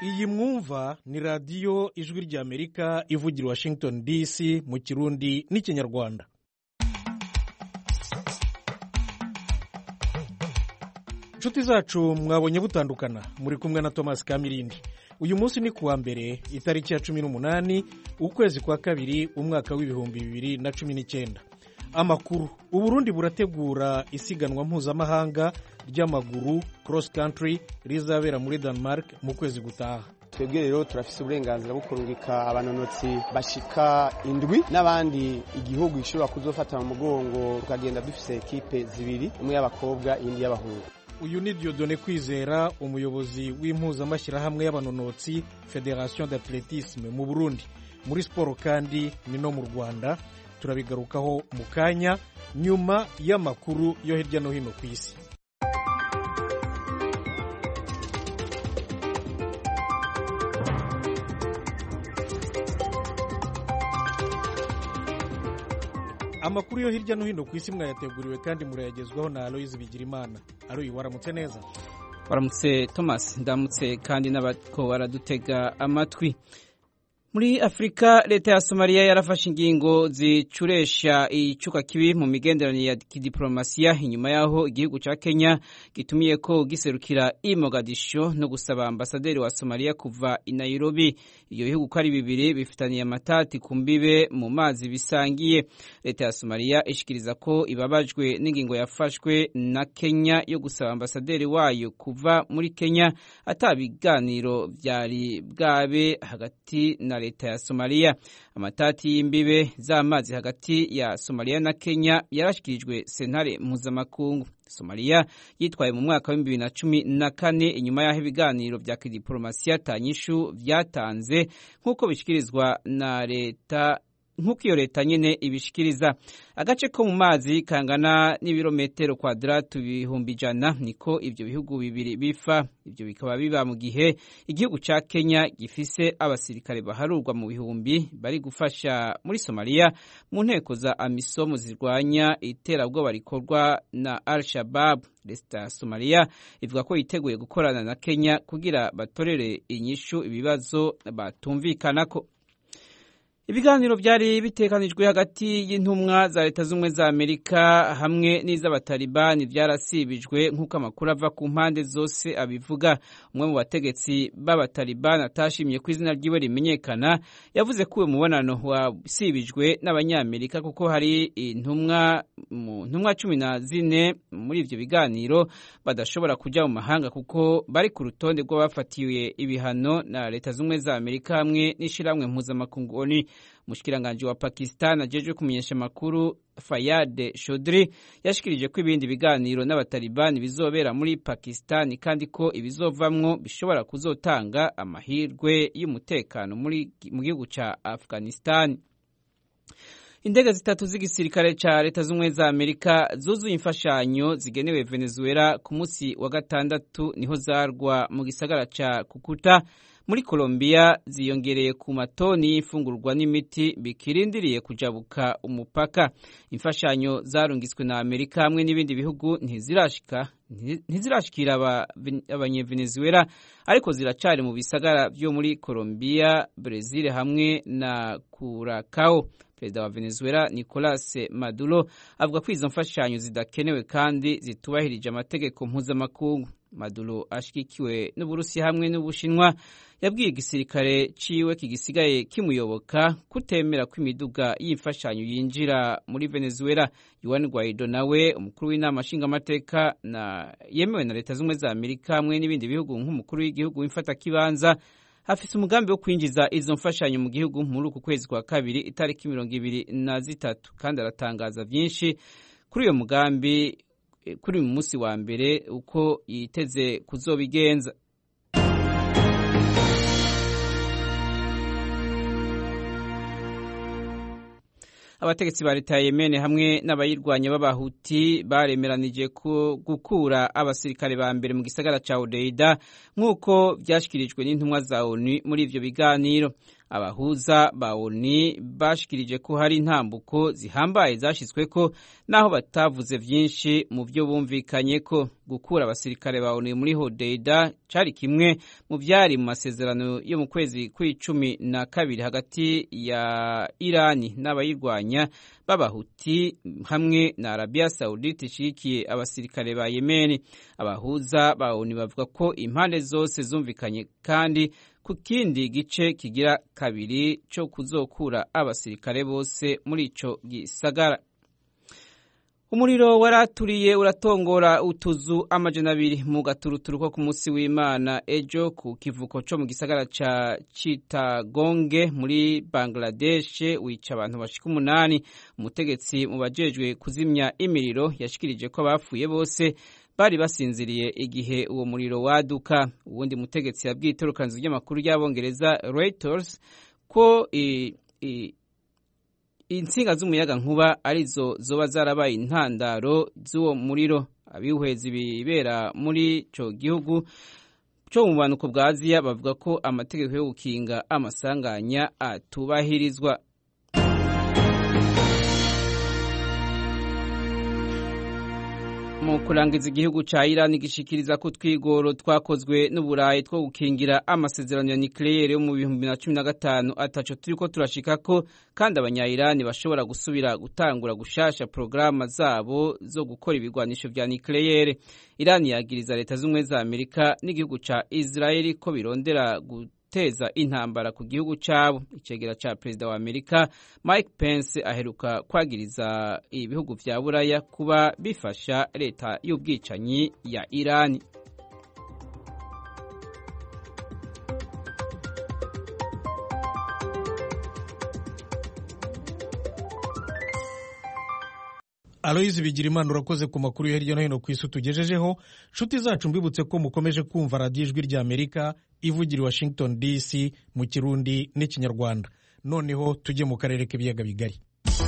iyi mwumva ni radiyo ijwi ry'Amerika ivugira Washington DC mu Kirundi n'Ikinyarwanda. Inshuti zacu mwabonye butandukana, muri kumwe na Thomas Kamirindi. Uyu munsi ni kuwa mbere itariki ya 18 ukwezi kwa kabiri umwaka w'ibihumbi 2019. Amakuru: Uburundi burategura isiganwa mpuzamahanga ry'amaguru cross country rizabera muri Denmark mu kwezi gutaha. Twebwe rero turafise uburenganzira bwo kurungika abanonotsi bashika indwi n'abandi igihugu gishobora kuzofata mu mugongo, tukagenda dufise ekipe zibiri, imwe y'abakobwa indi y'abahungu. Uyu ni Dieudonné Kwizera, umuyobozi w'impuzamashyirahamwe y'abanonotsi Federation d'Athlétisme mu Burundi. Muri siporo kandi ni no mu Rwanda, turabigarukaho mu kanya nyuma y'amakuru yo hirya no hino ku isi. Amakuru yo hirya no hino ku isi mwayateguriwe kandi murayagezwaho na Aloise Bigirimana. Aloise, waramutse neza? Waramutse Thomas, ndamutse kandi n'abako baradutega amatwi. Muri Afrika, leta ya Somalia yarafashe ingingo zicuresha icuka kibi mu migenderanire ya kidiplomasiya inyuma yaho igihugu ca Kenya gitumiye ko giserukira i Mogadisho no gusaba ambasaderi wa Somalia kuva i Nairobi. Iyo bihugu ko ari bibiri bifitaniye amatati ku mbibe mu mazi bisangiye. Leta ya Somalia ishikiriza ko ibabajwe n'ingingo yafashwe na Kenya yo gusaba ambasaderi wayo kuva muri Kenya atabiganiro byari bwabe hagati na leta ya Somalia. Amatati y'imbibe z'amazi hagati ya Somalia na Kenya yarashikirijwe sentare mpuzamakungu. Somalia yitwaye mu mwaka wa 2014 inyuma y'aho ibiganiro vya kidiplomasiya tanyishu vyatanze nk'uko bishikirizwa na leta, nk'uko iyo leta nyene ibishikiriza. Agace ko mu mazi kangana n'ibirometero kwadratu 100,000 niko ivyo bihugu bibiri bifa. Ivyo bikaba biba mu gihe igihugu ca Kenya gifise abasirikare baharurwa mu bihumbi bari gufasha muri Somalia mu nteko za AMISOM zirwanya iterabwoba rikorwa na Al-Shabaab. Leta ya Somalia ivuga ko yiteguye gukorana na Kenya kugira batorere inyishu ibibazo batumvikanako. Ibiganiro byari bitekanijwe hagati y'intumwa za leta z'umwe za Amerika hamwe n'iz'abatalibani byarasibijwe nk'uko amakuru ava ku mpande zose abivuga. Umwe mu bategetsi b'abatalibani atashimye ko izina ryiwe rimenyekana yavuze ko uwo mubonano wasibijwe n'abanyamerika kuko hari intumwa 14 muri ivyo biganiro badashobora kuja mu mahanga kuko bari ku rutonde rw'abafatiwe ibihano na leta z'umwe za Amerika hamwe n'ishiramwe mpuzamakungu ONU. Mushikiranganje wa Pakistan ajejwe kumenyesha makuru Fayyad Chaudhry yashikirije ko ibindi biganiro n'abatalibani bizobera muri Pakistan kandi ko ibizovamwo bishobora kuzotanga amahirwe y'umutekano mu gihugu ca Afghanistan. Indege zitatu z'igisirikare ca leta z'umwe za Amerika zuzuye imfashanyo zigenewe Venezuela ku munsi wa gatandatu niho zarwa mu gisagara ca Cucuta muri Colombia, ziyongereye ku matoni y'imfungurwa n'imiti bikirindiriye kujabuka umupaka. Imfashanyo zarungitswe na Amerika hamwe n'ibindi bihugu ntizirashikira abanyevenezuela, ariko ziracari mu bisagara vyo muri Colombia, Brazil hamwe na Curacao. Perezida wa Venezuela Nicolas Maduro avuga ko izo mfashanyo zidakenewe kandi zitubahirije amategeko mpuzamakungu. Maduro ashigikiwe n'Uburusiya hamwe n'Ubushinwa yabwiye igisirikare ciwe kigisigaye kimuyoboka kutemera ko imiduga y'imfashanyo yinjira muri Venezuela. Juan Guaido nawe umukuru w'inama nshingamateka yemewe na leta z'umwe za Amerika hamwe n'ibindi bihugu nk'umukuru w'igihugu w'imfatakibanza afise umugambi wo kwinjiza izo mfashanyo mu gihugu muri uku kwezi kwa kabiri itariki 23 kandi aratangaza vyinshi kuri uyo mugambi kuri mu munsi wa mbere uko yiteze kuzobigenza. Abategetsi ba leta ya Yemen hamwe n'abayirwanya b'abahuti baremeranije gukura abasirikare ba mbere mu gisagara ca Hodeida nk'uko vyashikirijwe n'intumwa za ONU muri ivyo biganiro. abahuza ba ONU bashikirije ko hari intambuko zihambaye zashizweko naho batavuze vyinshi mu byo bumvikanye ko gukura abasirikare ba ONU muri Hodeida cari kimwe mu vyari mu masezerano yo mu kwezi kw'icumi na kabiri hagati ya Irani n'abayirwanya b'abahuti hamwe na Arabia Saudite ishigikiye abasirikare ba Yemen. Abahuza ba ONU bavuga ko impande zose zumvikanye kandi ku kindi gice kigira kabiri cyo kuzokura abasirikare bose muri ico gisagara. Umuriro waraturiye uratongora utuzu amajana 2 mu gaturuturu ko ku munsi w'Imana ejo ku kivuko cyo mu gisagara ca Chittagong muri Bangladesh wica abantu bashika 8. Umutegetsi mu bajejwe kuzimya imiriro yashikirije ko abapfuye bose bari basinziriye igihe uwo muriro waduka. Uwundi mutegetsi yabwiye itorokanizo ry'amakuru y'Abongereza Reuters ko intsinga z'umuyaga nkuba arizo zoba zarabaye intandaro z'uwo muriro. Abihuhezi bibera muri ico gihugu cyo mu bumanuko bwa Aziya bavuga ko amategeko yo gukinga amasanganya atubahirizwa. Mu kurangiza igihugu ca Iran gishikiriza ko twigoro twakozwe n'Uburayi two gukingira amasezerano ya nucleaire yo mu 2015 ataco turiko turashikako kandi abanya-Iran bashobora gusubira gutangura gushasha programa zabo zo gukora ibigwanisho vya nucleaire. Iran yagiriza leta z'umwe za Amerika n'igihugu ca Israeli ko birondera guteza intambara ku gihugu cabo. Icegera ca perezida wa Amerika Mike Pence aheruka kwagiriza ibihugu vya Buraya kuba bifasha leta y'ubwicanyi ya Iran. Aloyizi Bigirimana urakoze ku makuru hirya no hino ku isi tugejejeho. Nshuti zacu mbibutse ko mukomeje kumva radiyo ijwi rya Amerika ivugira i Washington DC mu Kirundi n'Ikinyarwanda. Noneho tujye mu karere k'ibiyaga bigari.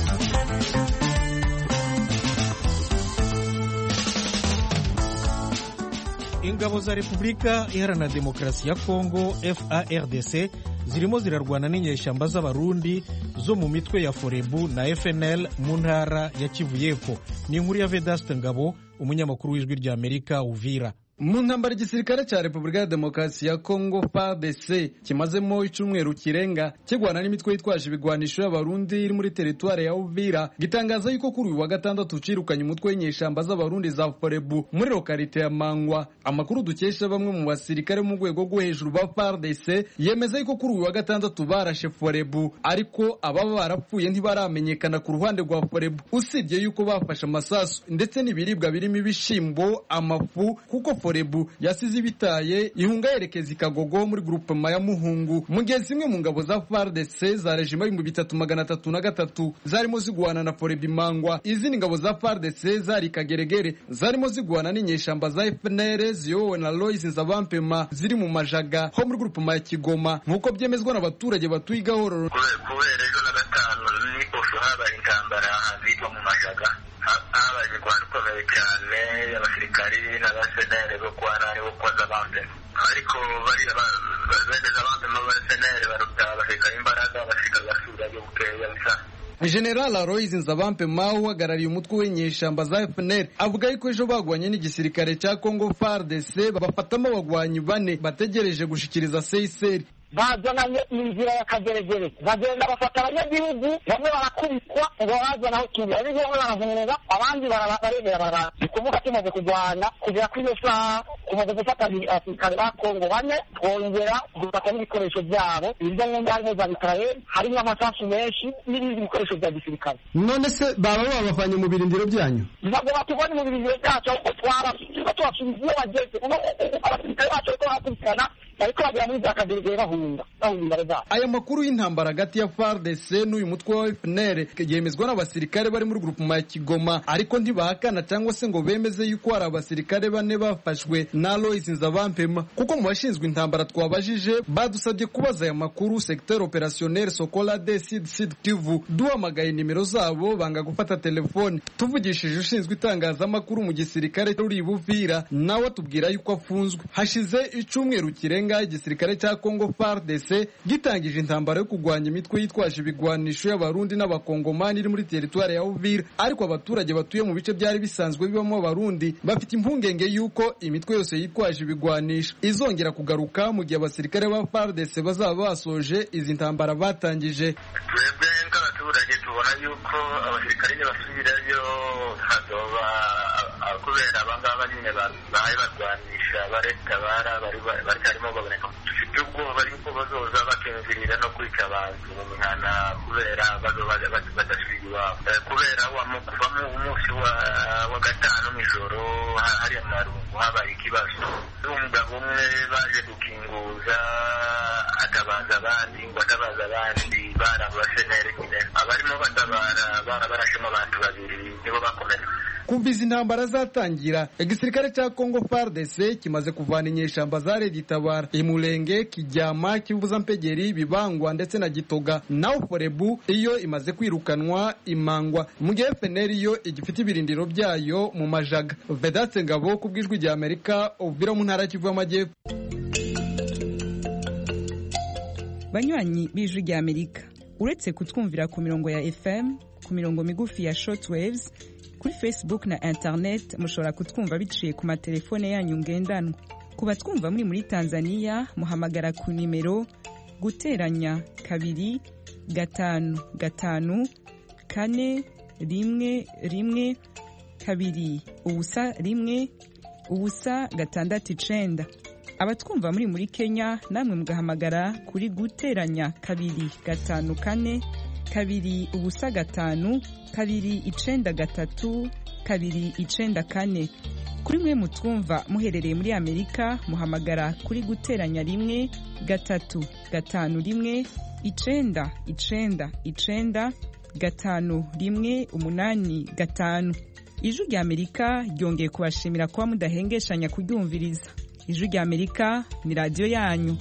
Ingabo za Repubulika Iharanira Demokarasi ya Kongo FARDC zirimo zirarwana n'inyeshyamba z'abarundi zo mu mitwe ya Forebu na FNL mu ntara ya Kivu y'Epfo. Ni inkuru ya Vedaste Ngabo, umunyamakuru w'ijwi rya Amerika Uvira. Mu ntambara igisirikare cya Repubulika ya Demokarasi ya Kongo FARDC kimazemo icumweru kirenga kigwana n'imitwe yitwaje ibigwanisho y'abarundi iri muri teritware ya Uvira gitangaza yuko kuri uyu wa gatandatu cirukanye umutwe w'inyeshamba z'abarundi za Forebu muri lokalite ya Mangwa. Amakuru dukesha bamwe mu basirikare mu rwego rwo hejuru ba FARDC yemeza yuko kuri uyu wa gatandatu barashe Forebu, ariko ababa barapfuye ntibaramenyekana ku ruhande rwa Forebu, usibye yuko bafashe amasasu ndetse n'ibiribwa birimo ibishimbo, amafu, kuko Forebu yasize ibitaye ihunga yerekeza Ikagogo muri groupement ya Muhungu. Mu gihe zimwe mu ngabo za FARDC za regime 3333 zarimo zigwana na Forebu Mangwa, izindi ngabo za FARDC zari Kageregere zarimo zigwana n'inyeshamba za FNL ziyobowe na Lois Nzabampema ziri mu Majaga ho muri groupement ya Kigoma, nkuko byemezwa n'abaturage batuye Gahororo. Kubera ejo na gatanu ni ofuhaba intambara hazitwa mu Majaga abanyarwanda ukomeye cyane abasirikari n'abasenere bo kwanani bo kwaza bande, ariko bari bazendeza bande mu basenere baruta abasirikari imbaraga abasirikari basura byo bukeya bisa. General Aloys Nzabampema uhagarariye umutwe w'inyeshamba za FNL avuga yuko ejo bagwanye n'igisirikare cya Congo FARDC bafatamo abagwanyi 4 bategereje gushikiriza Seiseri. Bazananye inzira ya Kageregere bagenda bafata abanyagihugu bamwe barakubitwa ngo bazanaho kintu ariko baravunira abandi barabarebera kuvuga kimaze kujwana kugira kwiyo saa kumaze gufata abasirikare ba Kongo 4 twongera gufata n'ibikoresho byabo ibyo ngomba za Israel harimo amasasu menshi n'ibindi bikoresho bya gisirikare. None se baba babafanye mu birindiro byanyu? Ntabwo batubonye mu birindiro byacu twara twashingiye bageze abasirikare bacu ko hakurikana ariko bagira muri za Kageregere bahunga. Aya makuru y'intambara hagati ya FARDC n'uyu mutwe wa FNL yemezwa n'abasirikare bari muri groupement ya Kigoma, ariko ntibahakana cyangwa se ngo bemeze yuko hari abasirikare 4 bafashwe na Lois Nzabampema, kuko mu bashinzwe intambara twabajije badusabye kubaza aya makuru secteur opérationnel Sokola de Sud Kivu. Duhamagaye nimero zabo banga gufata telefone. Tuvugishije ushinzwe itangazamakuru mu gisirikare uri Buvira nawe tubwira yuko afunzwe. Hashize icumweru kirenga kirenga igisirikare cya Congo FARDC gitangije intambara yo kurwanya imitwe yitwaje ibigwanisho y'abarundi n'abakongomani iri muri teritwari ya Uvira, ariko abaturage batuye mu bice byari bisanzwe bibamo abarundi bafite impungenge yuko imitwe yose yitwaje ibigwanisho izongera kugaruka mu gihe abasirikare ba FARDC bazaba basoje izi ntambara batangije. Twebwe nk'abaturage tubona yuko abasirikare basubirayo hazoba kubera abangaba nyine bahaye barwanisha baretabara bari karimo baboneka. Dufite ubwoba yuko bazoza bakinjirira no kwica abantu mu mihana kubera badasubira iwabo, kubera kuva mu munsi wa gatanu mw'ijoro hari amarungu habaye ikibazo. Umugabo umwe baje gukinguza atabaza abandi ngo atabaza abandi barabasenere nyine abarimo batabara barashemo abantu babiri nibo bakomeza. Kuva izi ntambara zatangira, igisirikare cya Congo FARDC kimaze kuvana inyeshamba za Red Tabara, Imulenge, Kijyama, Kivuza Mpegeri, Bibangwa ndetse na Gitoga. Naho Forebu iyo imaze kwirukanwa imangwa, mu gihe FNL yo igifite ibirindiro byayo mu Majaga. Vedatse Ngabo ku bw'ijwi rya Amerika, Uvira mu ntara y'Kivu y'Amajyepfo. Banywanyi b'ijwi rya Amerika, uretse kutwumvira ku mirongo ya FM, ku mirongo migufi ya shortwaves, kuri Facebook na internet mushobora kutwumva biciye ku matelefone yanyu ngendanwa. Kuba twumva muri Tanzania muhamagara ku nimero guteranya 2 5 5 4 1 1 2 ubusa 1 ubusa 6 abatwumva muri Kenya namwe mugahamagara kuri guteranya 2 5 4 2 ubusa 5 2 9 3 2 9 4. Kuri mwe mutwumva muherereye muri Amerika muhamagara kuri guteranya 1 3 5 1 9 9 5 1 8 5. Ijwi rya Amerika ryongeye kubashimira kuba mudahengeshanya kuryumviriza. Ijwi rya Amerika ni radio yanyu.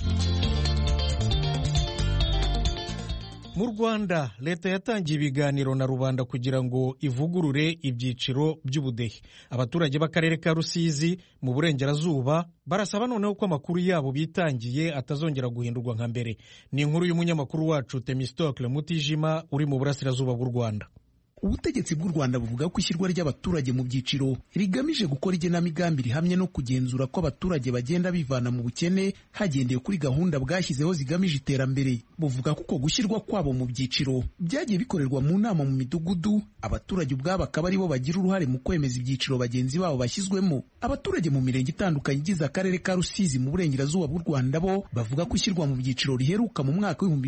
Mu Rwanda leta yatangiye ibiganiro na rubanda kugira ngo ivugurure ibyiciro by'ubudehe. Abaturage b'akarere ka Rusizi mu burengerazuba barasaba noneho ko amakuru yabo bitangiye atazongera guhindurwa nka mbere. Ni inkuru y'umunyamakuru wacu Temistocle Mutijima uri mu burasirazuba bw'u Rwanda. Ubutegetsi bw'u Rwanda buvuga ko ishyirwa ry'abaturage mu byiciro rigamije gukora igenamigambi rihamye no kugenzura ko abaturage bagenda bivana mu bukene hagendewe kuri gahunda bwashyizeho zigamije iterambere. Buvuga ko uko gushyirwa kwabo mu byiciro byagiye bikorerwa mu nama mu midugudu, abaturage ubwabo akaba aribo bagira uruhare mu kwemeza ibyiciro bagenzi babo bashyizwemo. Abaturage mu mirenge itandukanye igize akarere ka Rusizi mu burengerazuba bw'u Rwanda bo bavuga ko ishyirwa mu byiciro riheruka mu mwaka wa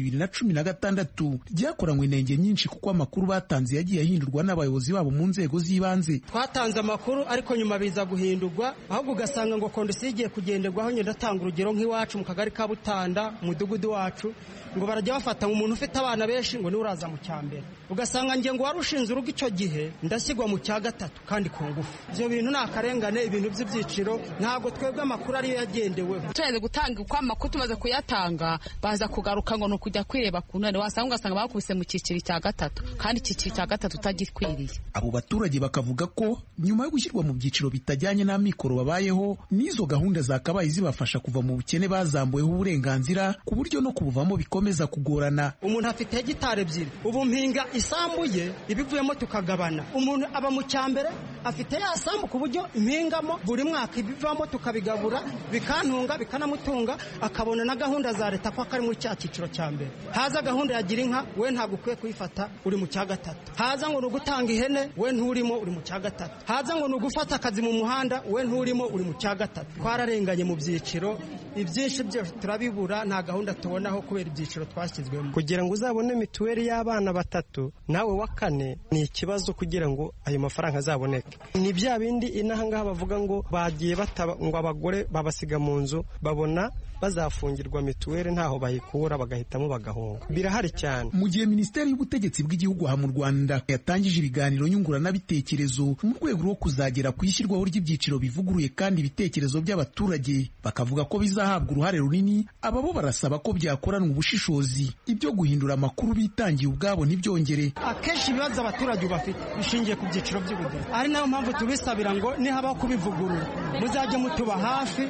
2016 ryakoranywe inenge nyinshi kuko amakuru batanze yagiye yahindurwa n'abayobozi babo mu nzego z'ibanze. Twatanze amakuru ariko nyuma biza guhindurwa, ahubwo ugasanga ngo kondisiyo igiye kugenderwaho. Nyenda tanga urugero nk'iwacu mu kagari ka Butanda mudugudu wacu ngo barajya bafata umuntu ufite abana benshi ngo niwe uraza mu cyambere, ugasanga nge ngo warushinze urugo icyo gihe ndashyirwa mu cya gatatu kandi ku ngufu. Ibyo bintu ni akarengane, ibintu by'ibyiciro ntabwo twebwe amakuru ariyo yagendeweho. Tureze gutanga uko amakuru tumaze kuyatanga baza kugaruka ngo nukuja kwireba ku ntare, wasanga bakubise mu cyiciro cya gatatu kandi icyiciro cya gatatu utagikwiriye. Abo baturage bakavuga ko nyuma yo gushyirwa mu byiciro bitajyanye n'amikoro babayeho n'izo gahunda zakabaye zibafasha kuva mu bukene bazambuyeho uburenganzira ku buryo no kubuvamo bikomeza kugorana. Umuntu afite hegitari 2 ubu mpinga isambu ye ibivuyemo tukagabana. Umuntu aba mu cyambere afite ya sambu ku buryo impingamo buri mwaka ibivamo tukabigabura bikantunga bikanamutunga, akabona na gahunda za leta ko akari mu cya cyiciro cya mbere. Haza gahunda ya gira inka we ntabwo ukwiye kuyifata uri mu cya gatatu. Haza ngo nugutanga ihene we nturimo uri mu cya gatatu. Haza ngo nugufata akazi mu muhanda we nturimo uri mu cya gatatu. Twararenganye mu byiciro ibyinshi byose turabibura, nta gahunda tubonaho kubera ibyiciro twashyizwemo. Kugira ngo uzabone mituweli y'abana 3 nawe wa 4 ni ikibazo kugira ngo ayo mafaranga azaboneke. Ni bya bindi inaha ngaha bavuga ngo bagiye bataba ngo abagore babasiga mu nzu babona bazafungirwa mituweli ntaho bayikura bagahitamo bagahunga. Birahari cyane. Mu gihe Minisiteri y'Ubutegetsi bw'Igihugu aha mu Rwanda yatangije ibiganiro nyunguranabitekerezo mu rwego rwo kuzagera ku ishyirwaho ry'ibyiciro bivuguruye kandi ibitekerezo by'abaturage, bakavuga ko bizahabwa uruhare runini, ababo barasaba ko byakoranwa ubushishozi, ibyo guhindura amakuru bitangiye ubwabo ntibyongere. Akenshi ibibazo abaturage bafite bishingiye ku byiciro by'ubudehe, ari nayo mpamvu tubisabira ngo nihabaho kubivugurura muzajye mutuba hafi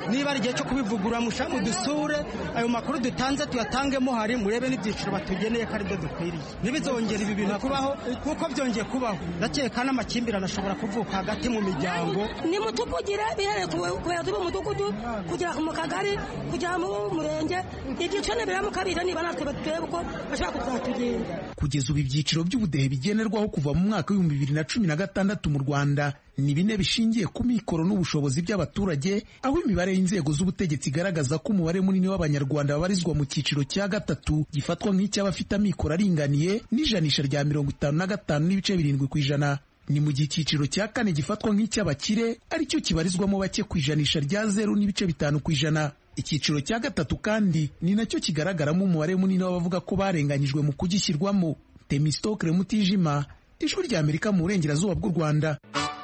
niba ari igihe cyo kubivugura mushamu dusure ayo makuru dutanze tuyatangemo hari murebe n'ibyiciro batugeneye ko aribyo dukwiriye ntibizongera ibi bintu kubaho kuko byongeye kubaho ndakeka n'amakimbirane ashobora kuvuka hagati mu miryango nimutuvugire bihereye ku bayobozi b'umudugudu kugera mu kagari kugera mu murenge ibyiciro nibira mu kabiri niba natwe batwebe uko bashaka kuzatugenza. Kugeza ubu ibyiciro by'ubudehe bigenerwaho kuva mu mwaka w'ibihumbi 2016 mu Rwanda ni bine bishingiye ku mikoro n'ubushobozi by'abaturage, aho imibare y'inzego z'ubutegetsi igaragaza ko umubare munini w'abanyarwanda babarizwa mu cyiciro cya gatatu gifatwa nk'icy'abafite amikoro aringaniye n'ijanisha rya 55.7%. Ni mu gihe icyiciro cya kane gifatwa nk'icy'abakire aricyo kibarizwamo bake ku ijanisha rya 0.5%. Icyiciro cya gatatu kandi ni nacyo kigaragaramo umubare munini w'abavuga ko barenganyijwe mu kugishyirwamo. Temistokle Mutijima, Ijwi rya Amerika mu burengerazuba bw'u Rwanda.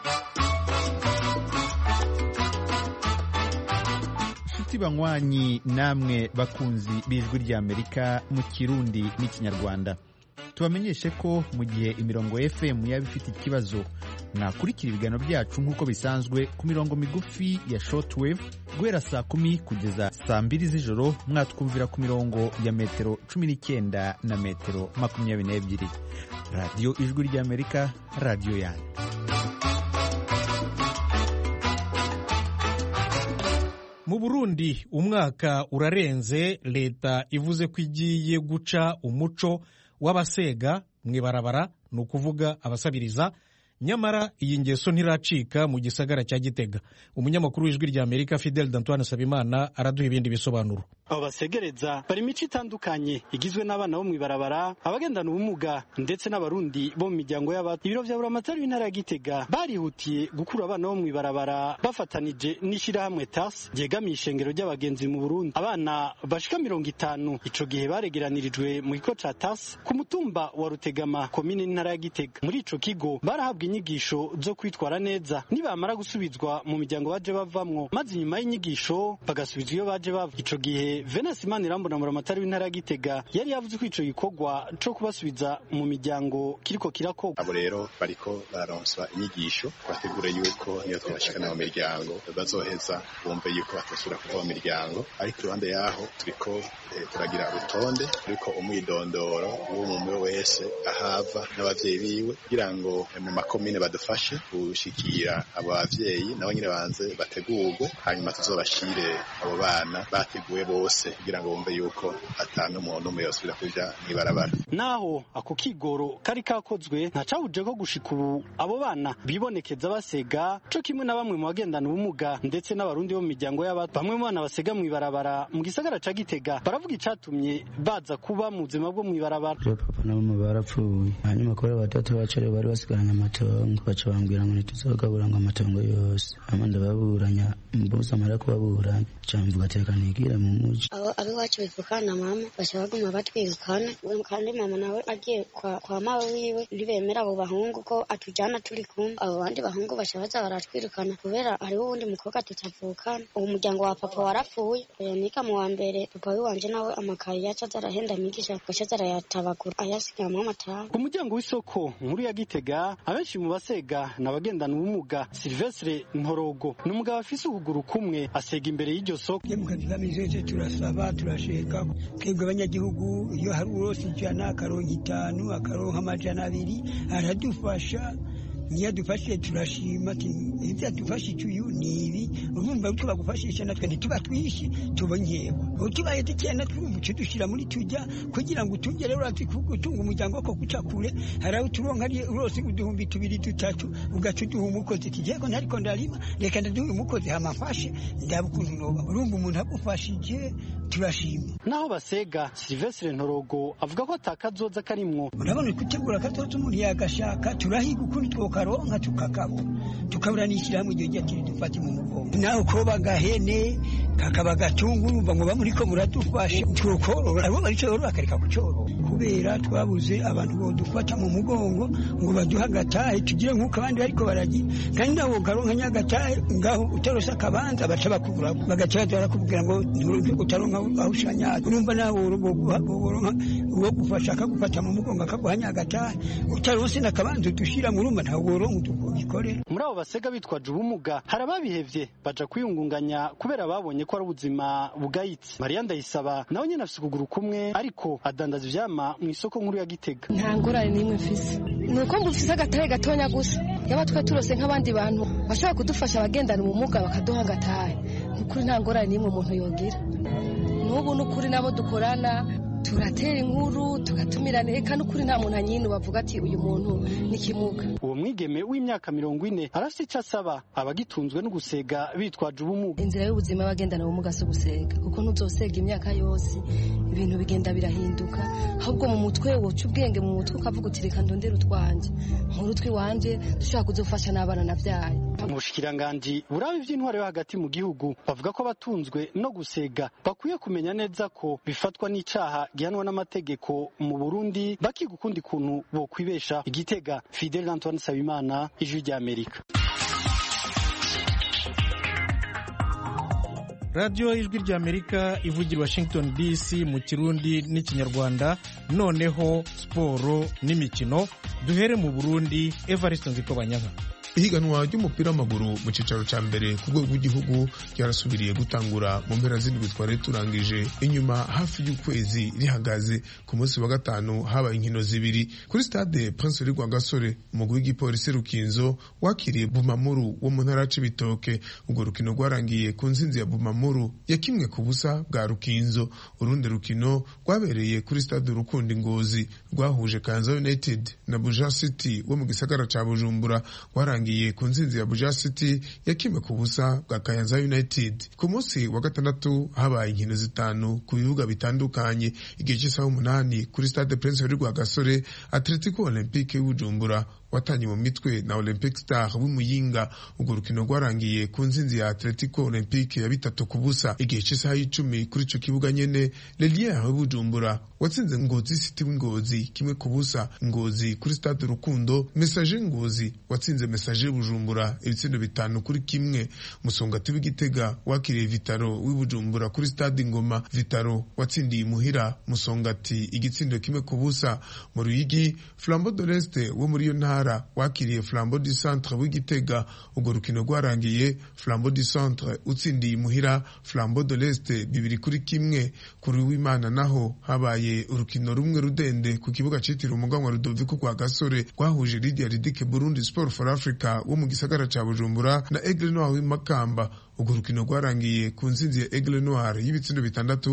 Banywanyi namwe bakunzi b'Ijwi rya Amerika mu Kirundi n'Ikinyarwanda, tubamenyeshe ko mu gihe imirongo FM yaba ifite ikibazo mwakurikira ibiganiro byacu nk'uko bisanzwe ku mirongo migufi ya shortwave guhera saa 10 kugeza saa 2 z'ijoro, mwatwumvira ku mirongo ya metero 19 na metero 22. Radio Ijwi rya Amerika, radio yanyu. Mu Burundi umwaka urarenze leta ivuze ko igiye guca umuco w'abasega mwibarabara, ni ukuvuga abasabiriza, nyamara iyi ngeso ntiracika mu gisagara cya Gitega. Umunyamakuru w'Ijwi rya Amerika Fidel D'Antoine Sabimana araduha ibindi bisobanuro. Abo basegereza bari mico itandukanye igizwe n'abana bo mwibarabara, abagendana ubumuga ndetse n'abarundi bo mu miryango y'abato. Ibiro vya buramatari w'intara ya Gitega barihutiye gukura abana bo mwibarabara bafatanije n'ishirahamwe TAS ryegamiye ishengero ry'abagenzi mu Burundi. Abana bashika 50 ico gihe baregeranirijwe mu kigo ca TAS ku mutumba wa Rutegama komine n'intara ya Gitega. Muri ico kigo barahabwa inyigisho zo kwitwara neza nibamara gusubizwa mu miryango baje bavamwo, maze nyuma y'inyigisho bagasubizwa iyo baje bava. Ico gihe Venance Manirambona buramatari w'intara ya Gitega yari yavuze ko ico gikorwa co kubasubiza mu miryango kiriko kirakorwa. Abo rero bariko bararonswa inyigisho bategure yuko niyo twabashikana mu miryango bazoheza bumve yuko batosubira kuva mu miryango. Ariko iruhande yaho turiko turagira urutonde turiko umwidondoro w'umwe wese ahava n'abavyeyi biwe kugira ngo mu makomine badufashe gushikira abo bavyeyi nabo nyine banze bategurwe, hanyuma tuzobashire abo bana bateguwe bose kugira ngo bumve yuko atanu umuntu umwe yosubira kuja mwibarabara. Naho ako kigoro kari kakozwe ntacawuje ko gushika ubu abo bana bibonekeza basega co kimwe na bamwe mu bagendana ubumuga ndetse n'abarundi bo mu miryango y'abato. Bamwe mu bana basega mwibarabara mu gisagara ca Gitega baravuga icatumye baza kuba mu buzima bwo mwibarabara. Papa na mama barapfuye, hanyuma kore batatu bacare bari basigaranye amatongo, baca bambwira ngo ntituzogabura ngo amatongo yose, amanda baburanya mbuza mara kubaburanya camvuga tekanigira mu muji. Abi wacu bivukana mama basha baguma batwirukana, kandi mama nawe agiye kwa mawe wiwe ntibemera abo bahungu ko atujana turi kumwe. Abo bandi bahungu basha baza baratwirukana kubera hariho uwundi mukobwa tutavukana. Uwo muryango wa papa warapfuye, nika mu wa mbere papa wanje nawe amakayi yaca zarahenda migisha gasha zarayatabagura ayasigamo amataha. Ku muryango w'isoko nkuru ya Gitega abenshi mu basega n'abagendana ubumuga. Silvestre Ntorogo n'umugabo afise ukuguru kumwe asega imbere y'iryo soko. Turasaba turasheka twebwe abanyagihugu iyo hari urose 100 akaronka 5 akaronka amajana 2 aradufasha, niyo dufashije turashima ati ibyo dufashije uyu nibi urumva uko bagufashisha natwe ntituba twishi tubonyewe utubaye tikena twumvuce dushira muri tujya kugira ngo tugere urati kugutunga umuryango wako kucakure haraho turonka ari urose uduhumbi 2-3 ugacuduha umukozi kijeko ntariko ndarima reka ndaduha umukozi hamafashe ndabukuntu noba urumva umuntu agufashije turashima. Naho basega Silvestre Ntorogo avuga ko atakazoza karimwo. Urabona kutegura katoto umuntu yagashaka turahiga ukuri twokaronka tukakabo tukaburanishyira mu gihe cyatiri dufati mu mugongo naho ko bagahene kakaba gatunga urumva ngo bamuriko muradufasha twokorora abo baricorora bakareka kucorora kubera twabuze abantu bodufata mu mugongo ngo baduha agatahe tugire nk'uko abandi bariko baragira kandi nawe ukaronka nyagatahe ngaho utarose akabanza baca bakugura bagaca barakubwira ngo utaronka aho ushanya urumva nawe uronka uwo gufasha akagufata mu mugongo akaguha nyagatahe utarose n'akabanza udushira mu rumba ntawe woronka ubikorera. Muri abo basega bitwaje ubumuga hari ababihevye baja kwiyungunganya kubera babonye ko ari ubuzima bugayitse. Maria Ndayisaba nawe nyene afise ukuguru kumwe ariko adandaza ivyama mu isoko nkuru ya Gitega. Nta ngorane n'imwe mfise nuko mfise agatahe gatonya gusa yaba twe turose nk'abandi bantu bashobora kudufasha abagendana ubumuga bakaduha agatahe nukuri nta ngorane n'imwe umuntu yogira n'ubu nukuri nabo dukorana turatera inkuru tugatumirana eka n'ukuri nta muntu anyine bavuga ati uyu muntu ni kimuga. Uwo mwigeme w'imyaka 40 arafite icyo asaba abagitunzwe no gusega bitwaje ubumuga. Inzira y'ubuzima y'abagendana ubumuga so gusega kuko ntuzosega imyaka yose ibintu bigenda birahinduka ahubwo mu mutwe woca ubwenge mu mutwe ukavuga uti reka ndondere utwanje nkuru twiwanje dushobora kuzofasha n'abana navyaye. Umushikiranganji buraba ivy'intwaro yo hagati mu gihugu bavuga ko abatunzwe no gusega bakwiye kumenya neza ko bifatwa n'icaha gihanwa n'amategeko mu Burundi bakiga ukundi kuntu bo kwibesha. Igitega, Fidel Antoine Sabimana, Ijwi rya Amerika. Radio Ijwi rya Amerika ivugira Washington DC mu Kirundi n'Ikinyarwanda. Noneho sporo n'imikino duhere mu Burundi. Evariste Nzikobanyanka. Ihiganwa ry'umupira w'amaguru mu cicaro ca mbere ku rwego rw'igihugu ryarasubiriye gutangura mu mpera z'indwi twari turangije inyuma hafi y'ukwezi rihagaze. Ku munsi wa gatanu habaye inkino zibiri kuri stade Prince Rwagagasore. Umugwi w'igipolisi Rukinzo wakiriye Bumamuru wo mu ntara y'Ibitoke. Urwo rukino rwarangiye ku nsinzi ya Bumamuru ya 1-0 bwa Rukinzo. Urundi rukino rwabereye kuri stade Rukundi Ngozi rwahuje Kanza United na Buja City wo mu gisagara ca Bujumbura warangiye ku nsinzi ya Buja City ya 1-0 bwa Kayanza United. Ku munsi wa gatandatu habaye inkino zitanu ku bibuga bitandukanye. Igihe cy'isaha 8 kuri stade Prince Rwagasore Atletico Olympique y'Ubujumbura watanye mu mitwe na Olympic Star w'Imuyinga. Urwo rukino rwarangiye ku nsinzi ya Atletico Olympique ya 3-0. Igihe cy'isaha 10 kuri ico kibuga nyene Lelier y'Ubujumbura watsinze Ngozi City w'Ingozi 1-0. Ngozi kuri stade Rukundo Messager Ngozi watsinze Messager Bujumbura ibitsindo 5-1. Musongati w'Igitega wakiriye Vitaro w'Ibujumbura kuri stade Ngoma. Vitaro watsindiye Muhira Musongati igitsindo 1-0. Mu Ruyigi Flambeau de l'Est wo muri yo ntara wakiriye Flambeau du Centre w'Igitega. Urwo rukino rwarangiye Flambeau du Centre utsindiye Muhira Flambeau de l'Est 2-1. Kuri w'Imana naho habaye urukino rumwe rudende ku kibuga citiriwe umuganwa Rudoviko kwa Gasore rwahuje Lydia Ridike Burundi Sport for Africa wo mu gisagara ca Bujumbura na Aigle Noir w'Imakamba. Urwo rukino rwarangiye ku nsinzi ya Aigle Noir y'ibitsindo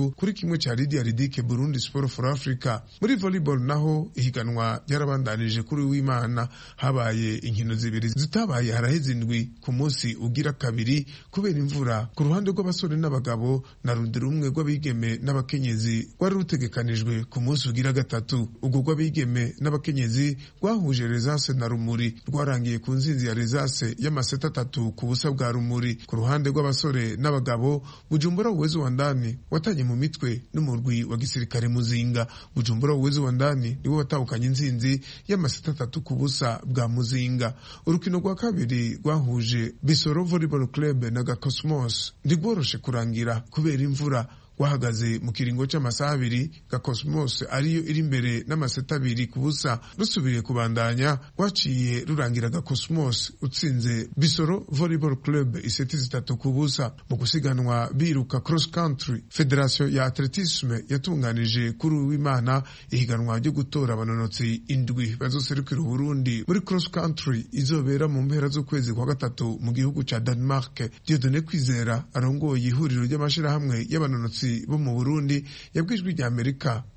6-1 ca Lydia Ridike Burundi Sport for Africa. Muri volleyball naho ihiganwa ryarabandanije kuri w'Imana habaye inkino zibiri zitabaye haraheze indwi ku munsi ugira kabiri kubera imvura. Ku ruhande rw'abasore n'abagabo na rundi rumwe rw'abigeme n'abakenyezi rwari rutegekanijwe ku munsi ugira gatatu. Urwo rw'abigeme n'abakenyezi rwahuje Resase na Rumuri rwarangiye ku nsinzi ya Resase y'amaseta 3-0 bwa Rumuri. Ku ruhande rw'abasore n'abagabo Bujumbura Uwezo wa Ndani watanye mu mitwe n'umurwi wa gisirikare Muzinga. Bujumbura Uwezo wa Ndani niwe watahukanye insinzi y'amaseta 3-0 bwa Muzinga. Urukino rwa kabiri rwahuje Bisoro Volleyball Club na Gakosmos ndigoroshe kurangira kubera imvura. Wahagaze mu kiringo c'amasaha 2 Gakosmos ariyo iri imbere n'amaseta 2-0. Rusubiriye kubandanya waciye rurangira Gakosmos utsinze Bisoro Volleyball Club iseti 3-0. Mu gusiganwa biruka cross country Federation ya Atletisme yatunganije kuri w'Imana ihiganwa ryo gutora abanonotsi indwi bazoserukira Burundi muri cross country izobera mu mpera z'ukwezi kwa gatatu mu gihugu ca Denmark. Dieudonné Kwizera arongoye ihuriro ry'amashirahamwe y'abanonotsi bo mu Burundi yabwijwe rya Amerika ko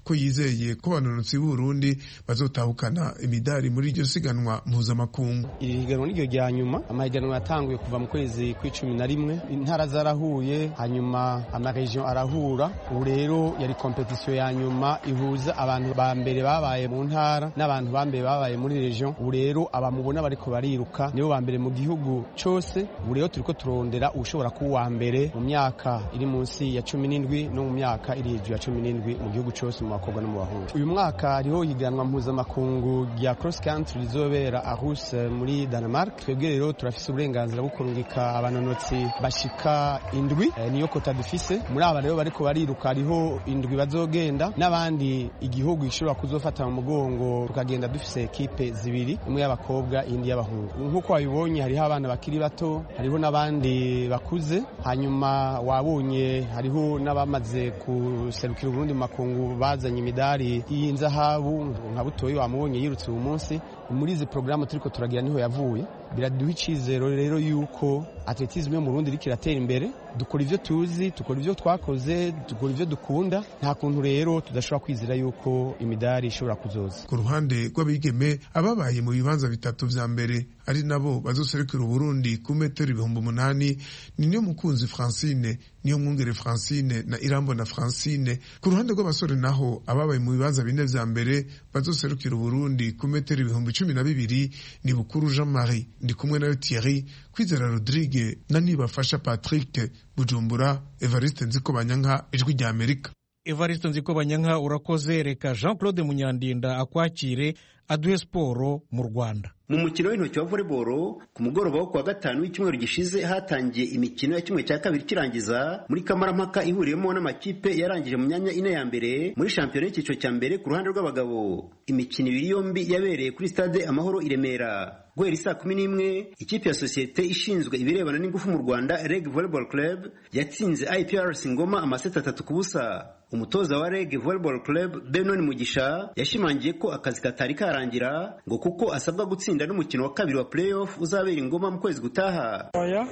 ko yizeye ko abanonotsi b'u Burundi bazotahukana imidari muri iryo siganwa mpuzamakungu. Iri higanwa niryo rya nyuma, amahiganwa yatanguye kuva mu kwezi kw'icumi, intara zarahuye, hanyuma amaregion arahura. Ubu rero yari competition ya nyuma ihuza abantu ba mbere babaye mu ntara n'abantu ba mbere babaye muri region. Ubu rero abamubona bariko bariruka nibo ba mbere mu gihugu cyose. Ubu rero turiko turondera ushobora kuba wa mbere mu myaka iri munsi ya 17 no mu myaka iri hejuru ya 17 mu gihugu cyose, mu bakobwa no mu bahungu. Uyu mwaka hariho higanwa mpuzamakungu rya cross country rizobera Aarhus muri Denmark. Twebwe rero turafise uburenganzira bwo kurungika abanonotsi bashika indwi, niyo kota dufise. Muri aba rero bariko bariruka hariho indwi bazogenda, n'abandi igihugu gishobora kuzofata mu mugongo tukagenda dufise ekipe zibiri, imwe y'abakobwa indi y'abahungu. Nkuko wabibonye hariho abana bakiri bato, hariho n'abandi bakuze, hanyuma wabonye hariho n'abamaze kuserukira Burundi mu makungu bazanye imidari y'inzahabu, nka Butoyi wamubonye yirutse uyu munsi. Muri izi programme turiko turagira niho yavuye. Biraduha icizero rero yuko atletisme yo mu Burundi iriko iratera imbere. Dukora ivyo tuzi, dukora ivyo twakoze, dukora ivyo dukunda, nta kuntu rero tudashobora kwizera yuko imidari ishobora kuzoza. Ku ruhande rw'abigeme, ababaye mu bibanza bitatu vya mbere ari nabo bazoserukira Burundi ku metero 8,000 ni niyo mukunzi Francine, niyo mwungere Francine na Irambona Francine. Ku ruhande rw'abasore naho ababaye mu bibanza bine vya mbere bazoserukira Burundi ku metero 12,000 ni Bukuru Jean Marie, ndi kumwe nayo Thierry, Kwizera Rodrigue na Nibafasha Patrick. Bujumbura, Evariste Nzikobanyanka, Ijwi rya Amerika. Evariste Nzikobanyanka urakoze. Reka Jean Claude Munyandinda akwakire aduhe siporo mu Rwanda. Mu mukino w'intoki wa volleyball ku mugoroba wo kuwa gatanu w'icyumweru gishize hatangiye imikino ya kimwe cya kabiri kirangiza muri kamarampaka ihuriyemo n'amakipe yarangije mu myanya ine ya mbere muri shampiyona y'icyiciro cya mbere ku ruhande rw'abagabo. Imikino ibiri yombi yabereye kuri stade Amahoro i Remera. Guhera saa 11 ikipe ya sosiyete ishinzwe ibirebana n'ingufu mu Rwanda REG Volleyball Club yatsinze IPRC Ngoma amaseta 3-0. Umutoza wa REG Volleyball Club Benon Mugisha yashimangiye ko akazi katari karangira ngo kuko asabwa gutsinda n'umukino wa kabiri wa playoff uzabera Ingoma mu kwezi gutaha. Oya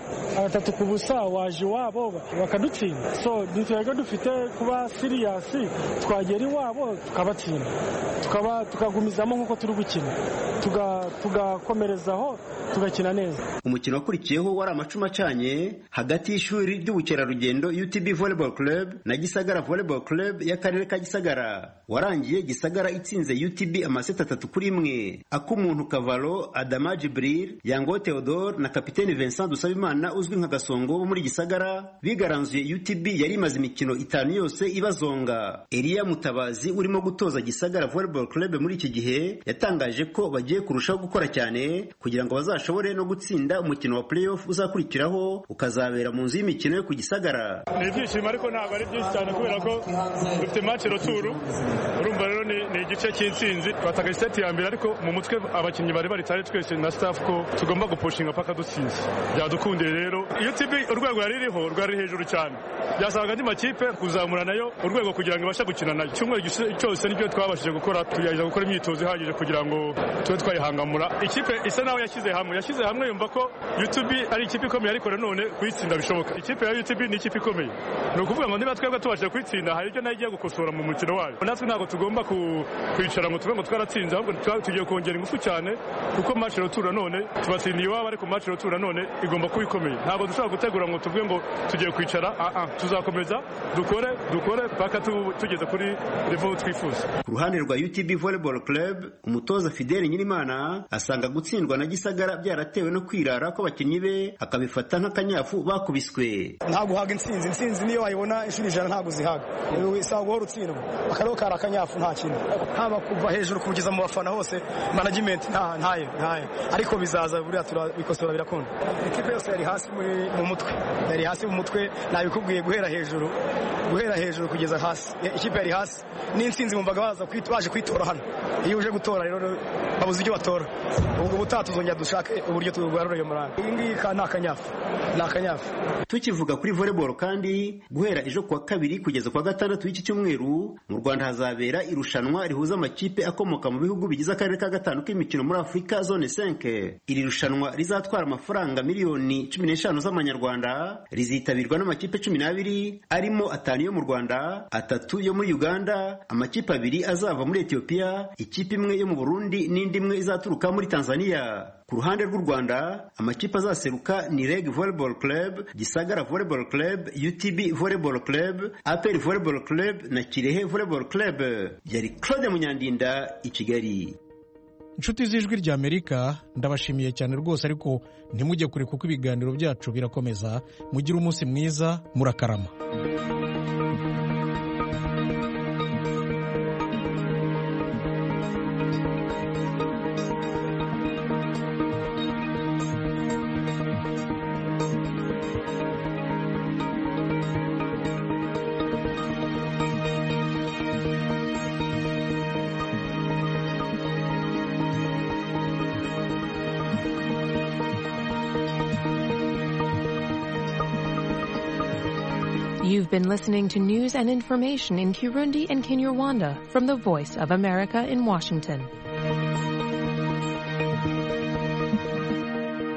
3-0 waje wabo bakadutsinda, so dutwego dufite kuba serious, twagera iwabo tukabatsinda, tukagumizamo nkuko turi gukina, tugakomerezaho tugakina neza. Umukino wakurikiyeho wari amacuma acanye hagati y'ishuri ry'ubukerarugendo UTB Volleyball Club na Gisagara Volleyball Club y'akarere ka Gisagara. Warangiye Gisagara itsinze UTB amaseta 3-1. Akumuntu Kavalo, Adama Jibril, Yango Theodore na kapiteni Vincent Dusabimana uzwi nka Gasongo muri Gisagara bigaranzuye UTB yari imaze imikino 5 yose ibazonga. Elia Mutabazi urimo gutoza Gisagara Volleyball Club muri iki gihe yatangaje ko bagiye kurushaho gukora cyane kugira ngo bazashobore no gutsinda umukino wa playoff uzakurikiraho ukazabera mu nzu y'imikino yo ku Gisagara. Ni ibyishimo ariko ntabwo ari byinshi cyane kubera ko dufite match retour. Urumva rero ni igice cy'intsinzi, twataga state ya mbere ariko mu mutwe abakinnyi bari baritare twese na staff ko tugomba gupushinga paka dutsinze. Byadukundire rero UTB urwego yaririho rwari hejuru cyane, byasabaga andi makipe kuzamura nayo urwego kugira ngo ibashe gukina nayo. Cyumwe cyose nicyo twabashije gukora, tugerageza gukora imyitozo ihagije kugira ngo tube twayihangamura. Ikipe isa naho yashyize hamwe yumva ko UTB ari ikipe ikomeye ariko none kuyitsinda bishoboka. Ikipe ya UTB ni ikipe ikomeye, ni ukuvuga ngo niba twebwe tubashije kuyitsinda hari ibyo nayo igiye gukosora mu mukino wayo. Natwe ntabwo tugomba kwicara ngo tuvuge ngo twaratsinze, ahubwo tugiye kongera ingufu cyane kuko match retour none tubatsindiye iwabo, ariko match retour none igomba kuba ikomeye. Ntabwo dushobora gutegura ngo tuvuge ngo tugiye kwicara, tuzakomeza dukore paka tugeze kuri level twifuza. Ku ruhande rwa UTB Volleyball Club umutoza Fidel Nyirimana asanga gutsindwa na Gisagara byaratewe no kwirara ko abakinnyi be akabifata nk'akanyafu bakubiswe. Ntabwo haga intsinzi niyo wayibona inshuro 100 ntabwo zihaga, isaba guhora utsindwa akarero kari akanyafu nta kintu, haba kuva hejuru kugeza mu bafana hose management ntayo, ariko bizaza buriya turabikosora birakunda. Ikipe yose yari hasi mu mutwe, nabikubwiye guhera hejuru kugeza hasi. Ikipe yari hasi n'intsinzi bumvaga baje kwitora hano. Iyo uje gutora rero babuze icyo batora ubwo ubutaha tuzongera dushake uburyo tugarura iyo morale iyi ngiyi ni akanyafu. Tukivuga kuri volleyball kandi guhera ejo kuwa kabiri kugeza kuwa gatandatu w'iki cyumweru mu Rwanda hazabera irushanwa rihuza amakipe akomoka mu bihugu bigize akarere ka gatanu k'imikino muri Afurika zone 5. Iri rushanwa rizatwara amafaranga miliyoni 15 z'amanyarwanda, rizitabirwa n'amakipe 12 arimo 5 yo mu Rwanda, 3 yo muri Uganda, amakipe 2 azava muri Ethiopia, ikipe imwe yo mu Burundi n'indi imwe izaturuka muri Tanzania. Ku ruhande rw'u Rwanda amakipe azaseruka ni Reg Volleyball Club, Gisagara Volleyball Club, UTB Volleyball Club, APR Volleyball Club na Kirehe Volleyball Club. Yari Claude Munyandinda i Kigali. Inshuti z'Ijwi ry'Amerika ndabashimiye cyane rwose, ariko ntimujye kure kuko ibiganiro byacu birakomeza. Mugire umunsi mwiza, murakarama. You've been listening to news and information in Kirundi and Kinyarwanda from the Voice of America in Washington.